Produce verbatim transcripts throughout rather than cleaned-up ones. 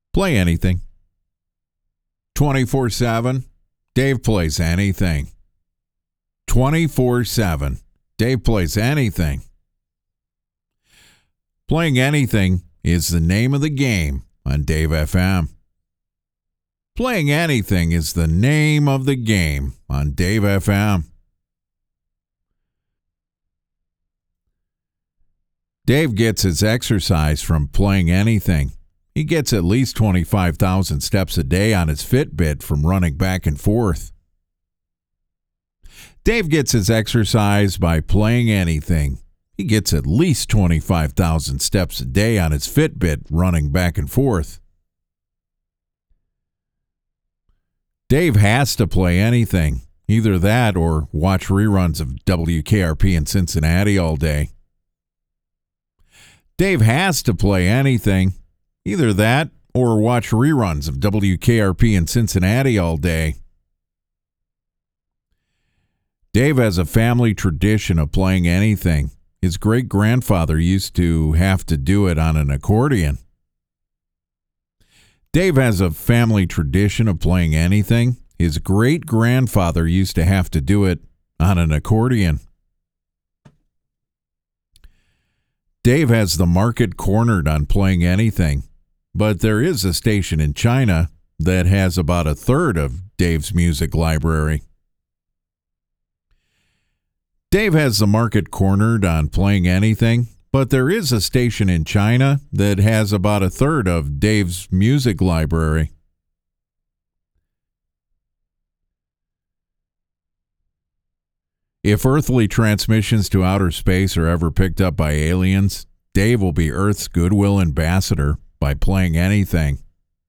Play anything. twenty-four seven. Dave plays anything. twenty-four seven. Dave plays anything. Playing anything is the name of the game on Dave F M. Playing anything is the name of the game on Dave F M. Dave gets his exercise from playing anything. He gets at least twenty-five thousand steps a day on his Fitbit from running back and forth. Dave gets his exercise by playing anything. He gets at least twenty-five thousand steps a day on his Fitbit running back and forth. Dave has to play anything. Either that or watch reruns of W K R P in Cincinnati all day. Dave has to play anything. Either that or watch reruns of W K R P in Cincinnati all day. Dave has a family tradition of playing anything. His great-grandfather used to have to do it on an accordion. Dave has a family tradition of playing anything. His great-grandfather used to have to do it on an accordion. Dave has the market cornered on playing anything, but there is a station in China that has about a third of Dave's music library. Dave has the market cornered on playing anything, but there is a station in China that has about a third of Dave's music library. If earthly transmissions to outer space are ever picked up by aliens, Dave will be Earth's goodwill ambassador by playing anything.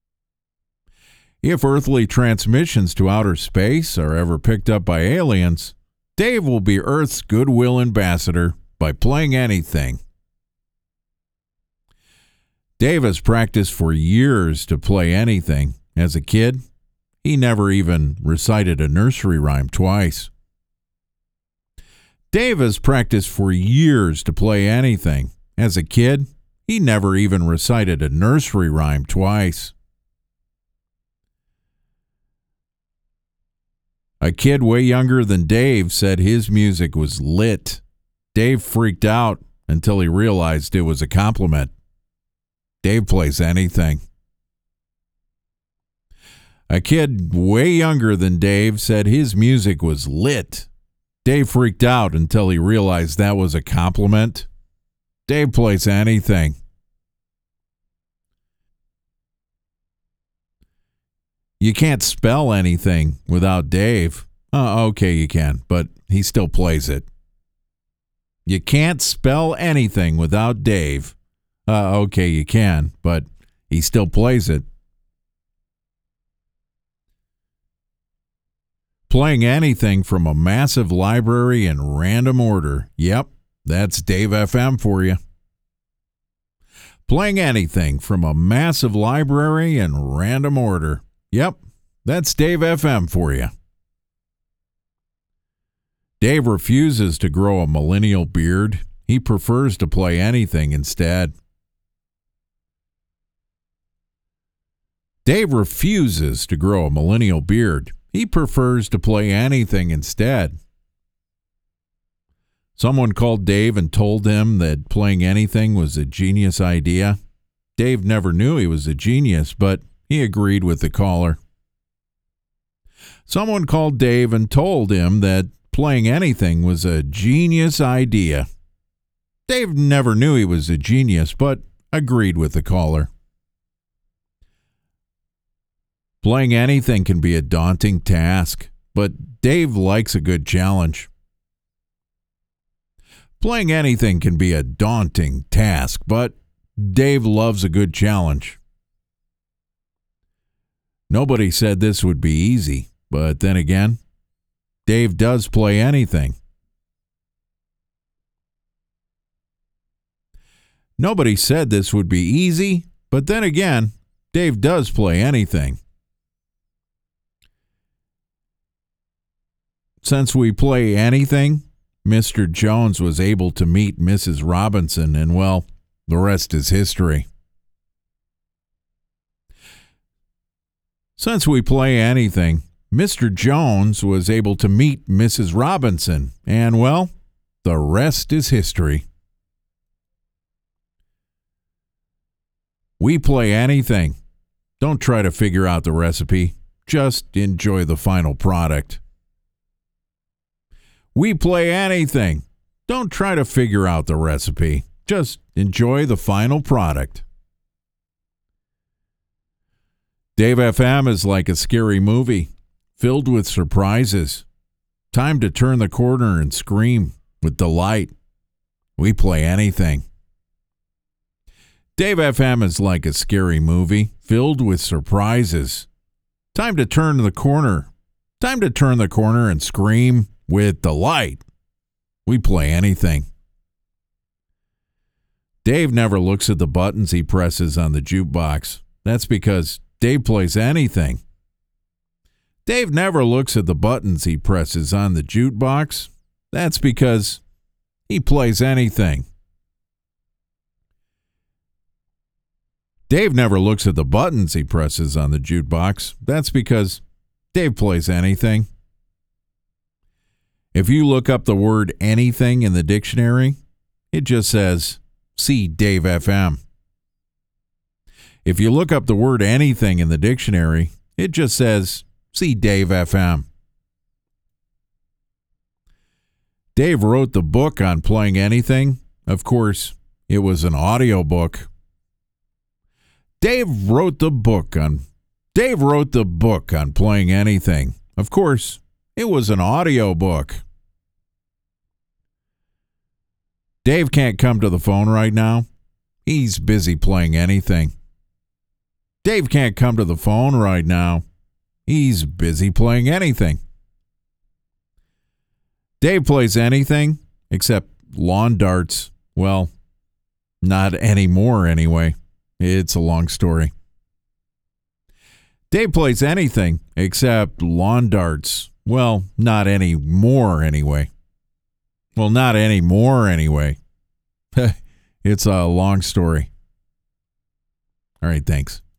If earthly transmissions to outer space are ever picked up by aliens, Dave will be Earth's goodwill ambassador by playing anything. Dave has practiced for years to play anything. As a kid, he never even recited a nursery rhyme twice. Dave has practiced for years to play anything. As a kid, he never even recited a nursery rhyme twice. A kid way younger than Dave said his music was lit. Dave freaked out until he realized it was a compliment. Dave plays anything. A kid way younger than Dave said his music was lit. Dave freaked out until he realized that was a compliment. Dave plays anything. You can't spell anything without Dave. Oh, okay, you can, but he still plays it. You can't spell anything without Dave. Uh, okay, you can, but he still plays it. Playing anything from a massive library in random order. Yep, that's Dave F M for you. Playing anything from a massive library in random order. Yep, that's Dave F M for you. Dave refuses to grow a millennial beard. He prefers to play anything instead. Dave refuses to grow a millennial beard. He prefers to play anything instead. Someone called Dave and told him that playing anything was a genius idea. Dave never knew he was a genius, but he agreed with the caller. Someone called Dave and told him that playing anything was a genius idea. Dave never knew he was a genius, but agreed with the caller. Playing anything can be a daunting task, but Dave likes a good challenge. Playing anything can be a daunting task, but Dave loves a good challenge. Nobody said this would be easy, but then again, Dave does play anything. Nobody said this would be easy, but then again, Dave does play anything. Since we play anything, Mister Jones was able to meet Missus Robinson, and well, the rest is history. Since we play anything, Mister Jones was able to meet Missus Robinson, and well, the rest is history. We play anything. Don't try to figure out the recipe. Just enjoy the final product. We play anything. Don't try to figure out the recipe. Just enjoy the final product. Dave F M is like a scary movie, filled with surprises. Time to turn the corner and scream with delight. We play anything. Dave F M is like a scary movie, filled with surprises. Time to turn the corner. Time to turn the corner and scream with delight. We play anything. Dave never looks at the buttons he presses on the jukebox. That's because Dave plays anything. Dave never looks at the buttons he presses on the jukebox. That's because he plays anything. Dave never looks at the buttons he presses on the jukebox. That's because Dave plays anything. If you look up the word anything in the dictionary, it just says, see Dave F M. If you look up the word anything in the dictionary, it just says, see Dave F M. Dave wrote the book on playing anything. Of course, it was an audiobook. Dave wrote the book on Dave wrote the book on playing anything. Of course, it was an audiobook. Dave can't come to the phone right now. He's busy playing anything. Dave can't come to the phone right now. He's busy playing anything. Dave plays anything except lawn darts. Well, not anymore anyway. It's a long story. Dave plays anything except lawn darts. Well, not anymore anyway. Well, not anymore anyway. It's a long story. All right, thanks.